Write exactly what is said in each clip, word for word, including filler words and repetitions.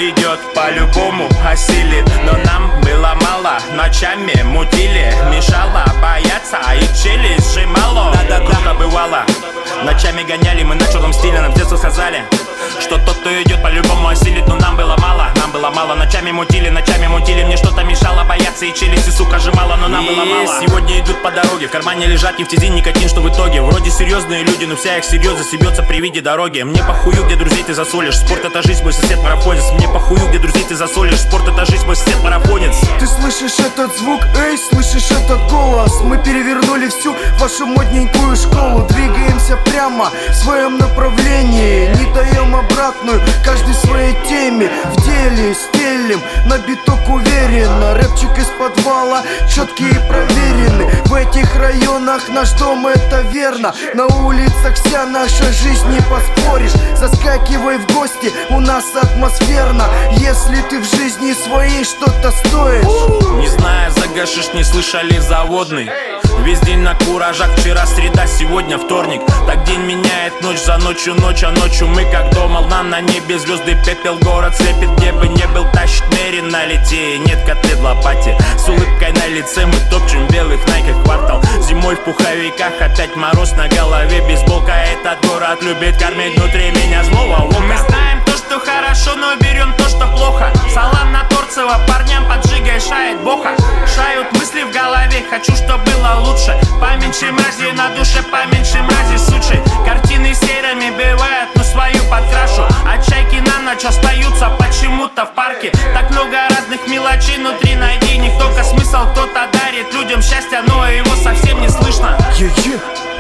идет, по-любому осилит. Но нам было мало, ночами мутили. Мешало бояться, и челюсть сжимало. Да-да-да, круто бывало. Ночами гоняли, мы на черном стиле, нам в детстве сказали, что тот, кто идет, по-любому осилит. Но нам было мало, нам было мало. Ночами мутили, ночами мутили. Мне что-то мешало бояться, и челюсти, сука, сжимала. Но нам и было мало. Сегодня идут по дороге, в кармане лежат нефтизин, никотин, что в итоге вроде серьезные люди, но вся их серьезность ебется при виде дороги. Мне похую, где друзей ты засолишь. Спорт — это жизнь, мой сосед марафонец. Мне похую, где друзей ты засолишь. Спорт — это жизнь, мой сосед марафонец. Ты слышишь этот звук, эй, слышишь этот голос? Мы перевернули всю вашу модненькую школу. Двигаемся прямо в своем направлении, не даем обратную каждой своей теме. В деле стелим на биток уверенно. Рэпчик из подвала, четкий и проверенный. В этих районах наш дом, это верно. На улицах вся наша жизнь, не поспоришь. Заскакивай в гости, у нас атмосферно. Если ты в жизни своей что-то стоишь. Не знаю, загашишь, не слышали заводный. Весь день на куражах, вчера среда, сегодня вторник. Так день меняет ночь за ночью, ночь, а ночью мы как дома. Луна на небе, звезды, пепел, город слепит. Где бы не был, тащит мерин на лете. Нет котлет в лопате, с улыбкой на лице мы топчем в белых найках квартал. Зимой в пуховиках, опять мороз на голове. Бейсболка, этот город любит кормить внутри меня злого волка. Мы знаем то, что хорошо, но берем то, что плохо. Салам на торцево, парням поджигай, шает боха. Шают мысли в голове, хочу, чтоб было лучше. Поменьше мрази на душе, поменьше мрази сучи. Картины серыми бывают, но свою подкрашу. А чайки на ночь остаются почему-то в парке. Так много разных мелочей внутри, найди не только смысл. Кто-то дарит людям счастье, но его совсем не слышно. Е-е,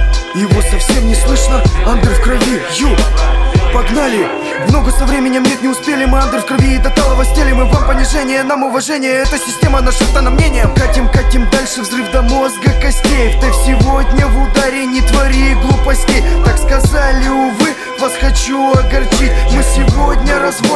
его совсем не слышно. Андер в крови, ю. Погнали! Много со временем, нет, не успели. Мы андер в крови и до талого стели. Мы вам понижение, нам уважение. Эта система нашептана мнением. Катим, катим дальше, взрыв до мозга костей. Ты сегодня в ударе, не твори глупостей. Так сказали, увы, вас хочу огорчить. Мы сегодня разводим